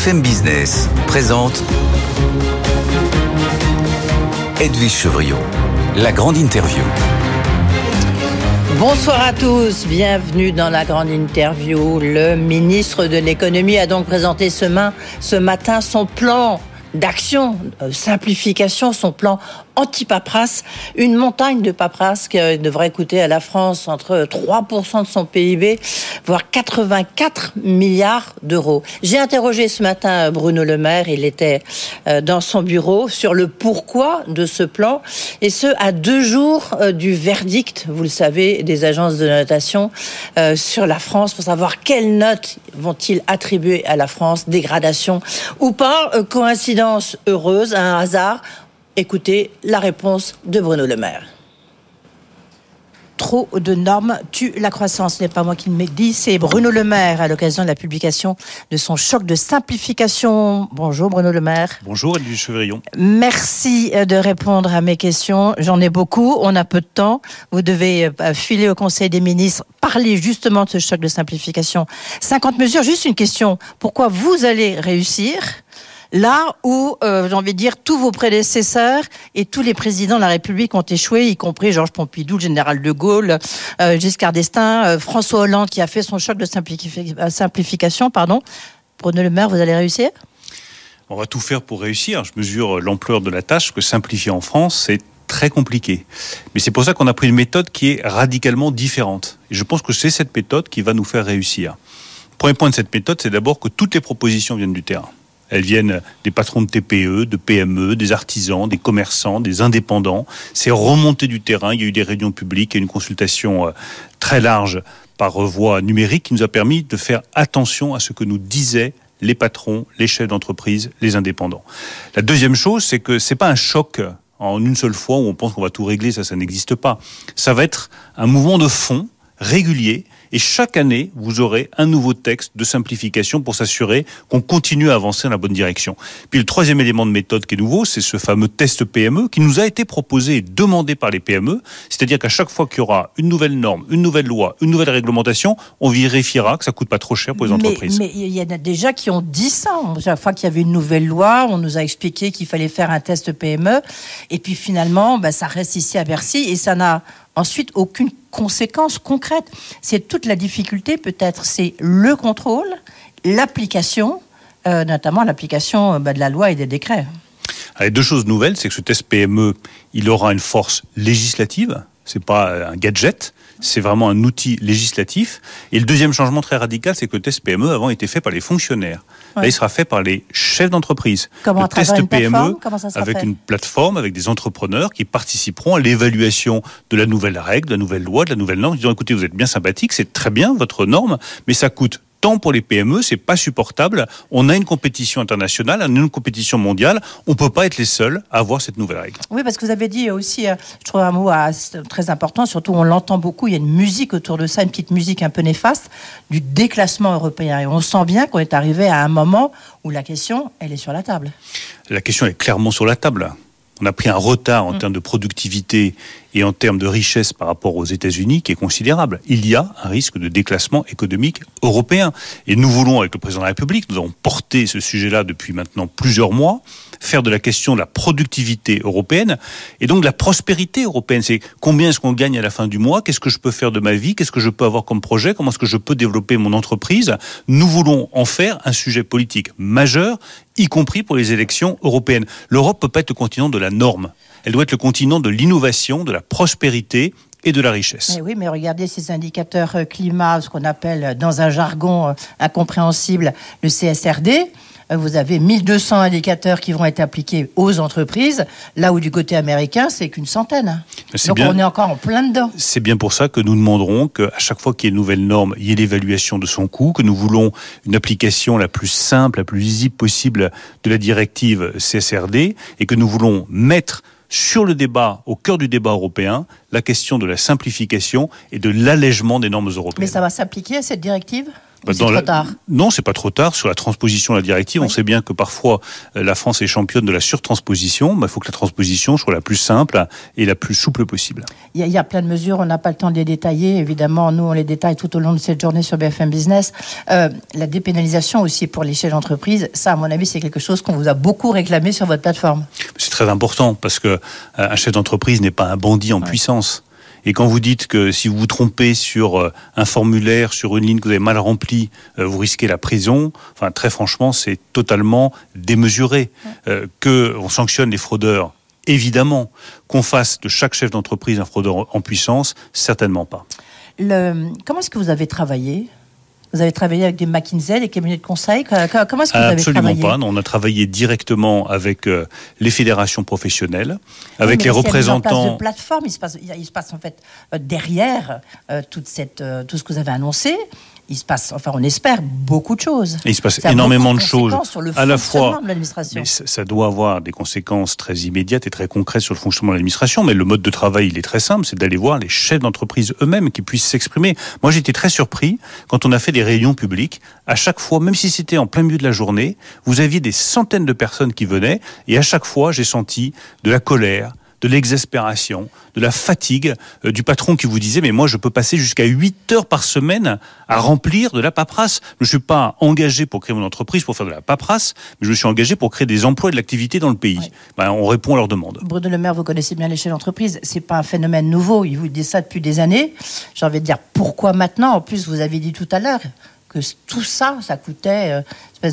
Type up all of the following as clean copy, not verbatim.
BFM Business présente Edwige Chevrillon, la grande interview. Bonsoir à tous, bienvenue dans la grande interview. Le ministre de l'économie a donc présenté ce matin son plan d'action, simplification, son plan anti-paperasse, une montagne de paperasse qui devrait coûter à la France entre 3% de son PIB, voire 84 milliards d'euros. J'ai interrogé ce matin Bruno Le Maire, il était dans son bureau, sur le pourquoi de ce plan, et ce, à 2 jours du verdict, vous le savez, des agences de notation sur la France, pour savoir quelles notes vont-ils attribuer à la France, dégradation ou pas, coïncidence heureuse, un hasard. Écoutez la réponse de Bruno Le Maire. Trop de normes tue la croissance. Ce n'est pas moi qui le dis, c'est Bruno Le Maire à l'occasion de la publication de son choc de simplification. Bonjour Bruno Le Maire. Bonjour Edwige Chevrillon. Merci de répondre à mes questions. J'en ai beaucoup, on a peu de temps. Vous devez filer au Conseil des ministres, parler justement de ce choc de simplification. 50 mesures, juste une question. Pourquoi vous allez réussir là où, j'ai envie de dire, tous vos prédécesseurs et tous les présidents de la République ont échoué, y compris Georges Pompidou, le général de Gaulle, Giscard d'Estaing, François Hollande qui a fait son choc de simplification. Bruno Le Maire, vous allez réussir ? On va tout faire pour réussir. Je mesure l'ampleur de la tâche, que simplifier en France, c'est très compliqué. Mais c'est pour ça qu'on a pris une méthode qui est radicalement différente. Et je pense que c'est cette méthode qui va nous faire réussir. Le premier point de cette méthode, c'est d'abord que toutes les propositions viennent du terrain. Elles viennent des patrons de TPE, de PME, des artisans, des commerçants, des indépendants. C'est remonté du terrain. Il y a eu des réunions publiques et une consultation très large par voie numérique qui nous a permis de faire attention à ce que nous disaient les patrons, les chefs d'entreprise, les indépendants. La deuxième chose, c'est que c'est pas un choc en une seule fois où on pense qu'on va tout régler. Ça n'existe pas. Ça va être un mouvement de fond régulier. Et chaque année, vous aurez un nouveau texte de simplification pour s'assurer qu'on continue à avancer dans la bonne direction. Puis le troisième élément de méthode qui est nouveau, c'est ce fameux test PME qui nous a été proposé et demandé par les PME. C'est-à-dire qu'à chaque fois qu'il y aura une nouvelle norme, une nouvelle loi, une nouvelle réglementation, on vérifiera que ça ne coûte pas trop cher pour les entreprises. Mais il y en a déjà qui ont dit ça. Chaque fois qu'il y avait une nouvelle loi, on nous a expliqué qu'il fallait faire un test PME. Et puis finalement, ça reste ici à Bercy et ça n'a ensuite aucune conséquence concrète. C'est toute la difficulté peut-être, c'est le contrôle, l'application, notamment l'application de la loi et des décrets. Alors, 2 choses nouvelles, c'est que ce test PME, il aura une force législative, c'est pas un gadget, c'est vraiment un outil législatif. Et le deuxième changement très radical, c'est que le test PME avant était fait par les fonctionnaires. Ouais. Là, il sera fait par les chefs d'entreprise. Comment, le test PME avec une plateforme, avec des entrepreneurs qui participeront à l'évaluation de la nouvelle règle, de la nouvelle loi, de la nouvelle norme. Ils disant, écoutez, vous êtes bien sympathique, c'est très bien votre norme, mais ça coûte tant pour les PME, c'est pas supportable. On a une compétition internationale, une compétition mondiale. On peut pas être les seuls à avoir cette nouvelle règle. Oui, parce que vous avez dit aussi, je trouve un mot très important, surtout on l'entend beaucoup, il y a une musique autour de ça, une petite musique un peu néfaste, du déclassement européen. Et on sent bien qu'on est arrivé à un moment où la question, elle est sur la table. La question est clairement sur la table. On a pris un retard en termes de productivité et en termes de richesse par rapport aux États-Unis qui est considérable. Il y a un risque de déclassement économique européen. Et nous voulons, avec le président de la République, nous avons porté ce sujet-là depuis maintenant plusieurs mois, faire de la question de la productivité européenne et donc de la prospérité européenne. C'est combien est-ce qu'on gagne à la fin du mois ? Qu'est-ce que je peux faire de ma vie ? Qu'est-ce que je peux avoir comme projet ? Comment est-ce que je peux développer mon entreprise ? Nous voulons en faire un sujet politique majeur, y compris pour les élections européennes. L'Europe ne peut pas être le continent de la norme. Elle doit être le continent de l'innovation, de la prospérité et de la richesse. Mais oui, mais regardez ces indicateurs climat, ce qu'on appelle dans un jargon incompréhensible le CSRD. Vous avez 1200 indicateurs qui vont être appliqués aux entreprises, là où du côté américain, c'est qu'une centaine. Donc on est encore en plein dedans. C'est bien pour ça que nous demanderons qu'à chaque fois qu'il y ait une nouvelle norme, il y ait l'évaluation de son coût, que nous voulons une application la plus simple, la plus lisible possible de la directive CSRD, et que nous voulons mettre sur le débat, au cœur du débat européen, la question de la simplification et de l'allègement des normes européennes. Mais ça va s'appliquer à cette directive ? C'est trop tard. Non, c'est pas trop tard. Sur la transposition de la directive, on sait bien que parfois la France est championne de la surtransposition. Il faut que la transposition soit la plus simple et la plus souple possible. Il y a plein de mesures, on n'a pas le temps de les détailler. Évidemment, nous, on les détaille tout au long de cette journée sur BFM Business. La dépénalisation aussi pour les chefs d'entreprise, ça, à mon avis, c'est quelque chose qu'on vous a beaucoup réclamé sur votre plateforme. C'est très important parce qu'un chef d'entreprise n'est pas un bandit en puissance. Et quand vous dites que si vous vous trompez sur un formulaire, sur une ligne que vous avez mal remplie, vous risquez la prison, enfin, très franchement, c'est totalement démesuré. Qu'on sanctionne les fraudeurs, évidemment. Qu'on fasse de chaque chef d'entreprise un fraudeur en puissance, certainement pas. Comment est-ce que vous avez travaillé ? Vous avez travaillé avec des McKinsey, des cabinets de conseil. Comment est-ce que vous avez travaillé ? Absolument pas. Non, on a travaillé directement avec les fédérations professionnelles, avec les représentants. Il y a une mise en place de plateforme. Il se passe en fait derrière tout ce que vous avez annoncé. Il se passe, enfin on espère, beaucoup de choses. Et il se passe énormément de choses à la fois. De l'administration. Mais ça doit avoir des conséquences très immédiates et très concrètes sur le fonctionnement de l'administration. Mais le mode de travail, il est très simple, c'est d'aller voir les chefs d'entreprise eux-mêmes qui puissent s'exprimer. Moi, j'étais très surpris quand on a fait des réunions publiques. À chaque fois, même si c'était en plein milieu de la journée, vous aviez des centaines de personnes qui venaient. Et à chaque fois, j'ai senti de la colère, de l'exaspération, de la fatigue du patron qui vous disait « mais moi je peux passer jusqu'à 8 heures par semaine à remplir de la paperasse. Je ne suis pas engagé pour créer mon entreprise pour faire de la paperasse, mais je me suis engagé pour créer des emplois et de l'activité dans le pays. Oui. » On répond à leurs demandes. Bruno Le Maire, vous connaissez bien les chefs d'entreprise, c'est pas un phénomène nouveau, il vous dit ça depuis des années. J'ai envie de dire pourquoi maintenant ? En plus, vous avez dit tout à l'heure que tout ça coûtait une espèce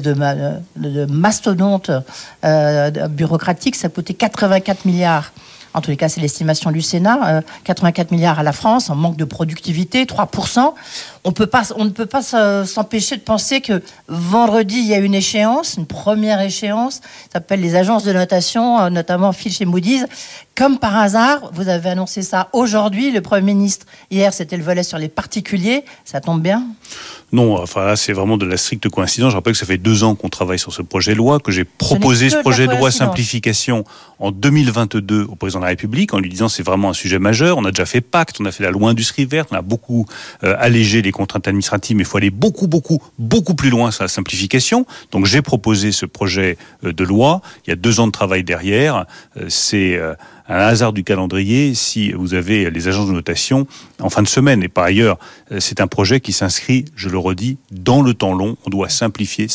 de mastodonte bureaucratique, ça coûtait 84 milliards. En tous les cas, c'est l'estimation du Sénat, 84 milliards à la France, en manque de productivité, 3%. On ne peut pas s'empêcher de penser que vendredi, il y a une échéance, une première échéance, ça s'appelle les agences de notation, notamment Fitch et Moody's. Comme par hasard, vous avez annoncé ça aujourd'hui, le Premier ministre. Hier, c'était le volet sur les particuliers, ça tombe bien ? Non, enfin là, c'est vraiment de la stricte coïncidence. Je rappelle que ça fait 2 ans qu'on travaille sur ce projet de loi, que j'ai proposé ce projet de loi simplification en 2022 au président de la République, en lui disant c'est vraiment un sujet majeur. On a déjà fait Pacte, on a fait la loi Industrie verte, on a beaucoup allégé les contraintes administratives, mais il faut aller beaucoup plus loin sur la simplification. Donc j'ai proposé ce projet de loi. Il y a 2 ans de travail derrière. C'est un hasard du calendrier si vous avez les agences de notation en fin de semaine. Et par ailleurs, c'est un projet qui s'inscrit, je le redis, dans le temps long. On doit simplifier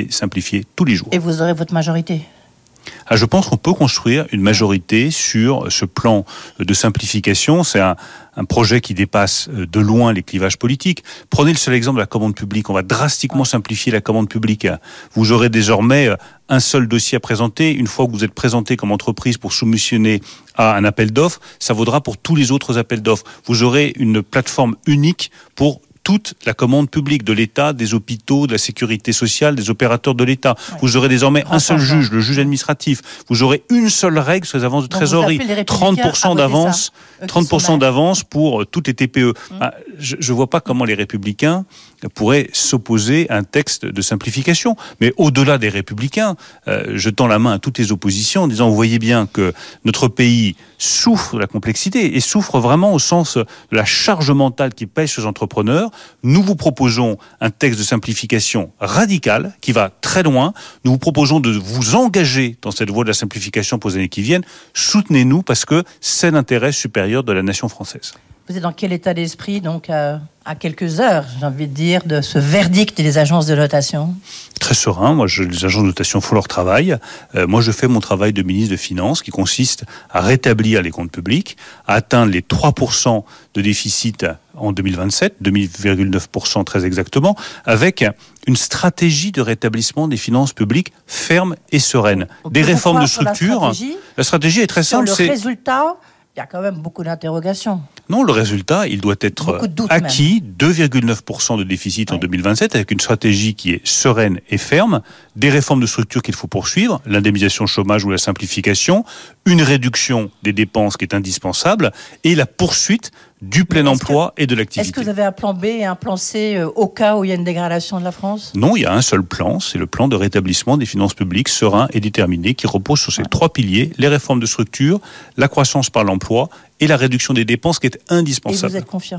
tous les jours. Et vous aurez votre majorité ? Je pense qu'on peut construire une majorité sur ce plan de simplification. C'est un projet qui dépasse de loin les clivages politiques. Prenez le seul exemple de la commande publique. On va drastiquement simplifier la commande publique. Vous aurez désormais un seul dossier à présenter. Une fois que vous êtes présenté comme entreprise pour soumissionner à un appel d'offres, ça vaudra pour tous les autres appels d'offres. Vous aurez une plateforme unique pour toute la commande publique de l'État, des hôpitaux, de la sécurité sociale, des opérateurs de l'État. Ouais. Vous aurez désormais un seul juge, le juge administratif. Vous aurez une seule règle sur les avances de trésorerie. 30% d'avance, 30% d'avance pour toutes les TPE. Je ne vois pas comment les Républicains pourraient s'opposer à un texte de simplification. Mais au-delà des Républicains, je tends la main à toutes les oppositions en disant, vous voyez bien que notre pays souffre de la complexité et souffre vraiment au sens de la charge mentale qui pèse sur les entrepreneurs. Nous vous proposons un texte de simplification radical qui va très loin. Nous vous proposons de vous engager dans cette voie de la simplification pour les années qui viennent. Soutenez-nous parce que c'est l'intérêt supérieur de la nation française. Vous êtes dans quel état d'esprit, donc, à quelques heures, j'ai envie de dire, de ce verdict des agences de notation ? Très serein. Moi, les agences de notation font leur travail. Moi, je fais mon travail de ministre de Finances qui consiste à rétablir les comptes publics, à atteindre les 3% de déficit en 2027, 2,9% très exactement, avec une stratégie de rétablissement des finances publiques ferme et sereine. Des réformes de structure. La stratégie est très simple. Sur le résultat, il y a quand même beaucoup d'interrogations. Non, le résultat, il doit être acquis, 2,9% de déficit en 2027, avec une stratégie qui est sereine et ferme, des réformes de structure qu'il faut poursuivre, l'indemnisation chômage ou la simplification, une réduction des dépenses qui est indispensable, et la poursuite du plein emploi et de l'activité. Est-ce que vous avez un plan B et un plan C au cas où il y a une dégradation de la France ? Non, il y a un seul plan, c'est le plan de rétablissement des finances publiques serein et déterminé qui repose sur ces 3 piliers, les réformes de structure, la croissance par l'emploi et la réduction des dépenses qui est indispensable. Et vous êtes confiant ?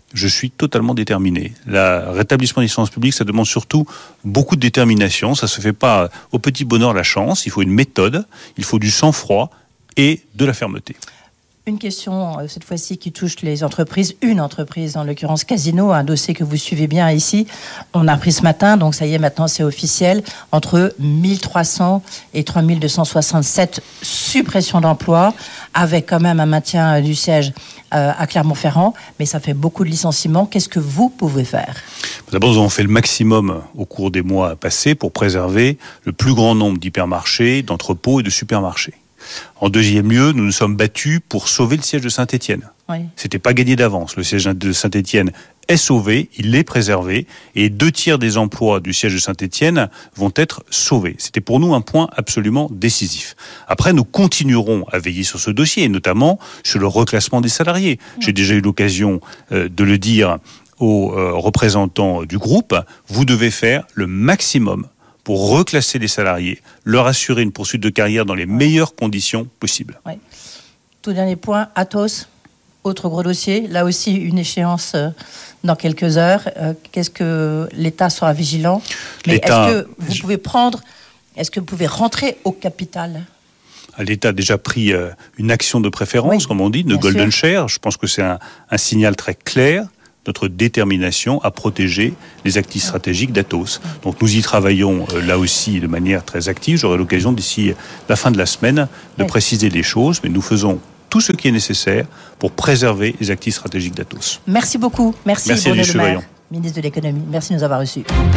Je suis totalement déterminé. Le rétablissement des finances publiques, ça demande surtout beaucoup de détermination. Ça se fait pas au petit bonheur la chance. Il faut une méthode, il faut du sang-froid et de la fermeté. Une question, cette fois-ci, qui touche les entreprises. Une entreprise, en l'occurrence Casino, un dossier que vous suivez bien ici. On a appris ce matin, donc ça y est, maintenant c'est officiel, entre 1300 et 3267 suppressions d'emplois, avec quand même un maintien du siège à Clermont-Ferrand. Mais ça fait beaucoup de licenciements. Qu'est-ce que vous pouvez faire ? D'abord, nous avons fait le maximum au cours des mois passés pour préserver le plus grand nombre d'hypermarchés, d'entrepôts et de supermarchés. En deuxième lieu, nous nous sommes battus pour sauver le siège de Saint-Étienne. Oui. C'était pas gagné d'avance. Le siège de Saint-Étienne est sauvé, il est préservé, et 2/3 des emplois du siège de Saint-Étienne vont être sauvés. C'était pour nous un point absolument décisif. Après, nous continuerons à veiller sur ce dossier, et notamment sur le reclassement des salariés. Oui. J'ai déjà eu l'occasion de le dire aux représentants du groupe. Vous devez faire le maximum pour reclasser les salariés, leur assurer une poursuite de carrière dans les meilleures conditions possibles. Oui. Tout dernier point, Atos, autre gros dossier, là aussi une échéance dans quelques heures. Qu'est-ce que l'État sera vigilant ? Mais est-ce que vous pouvez rentrer au capital ? L'État a déjà pris une action de préférence, oui, comme on dit, de golden share. Je pense que c'est un signal très clair. Notre détermination à protéger les actifs stratégiques d'Atos. Donc nous y travaillons là aussi de manière très active. J'aurai l'occasion d'ici la fin de la semaine de préciser les choses, mais nous faisons tout ce qui est nécessaire pour préserver les actifs stratégiques d'Atos. Merci beaucoup. Merci Bruno Le Maire, ministre de l'économie. Merci de nous avoir reçus.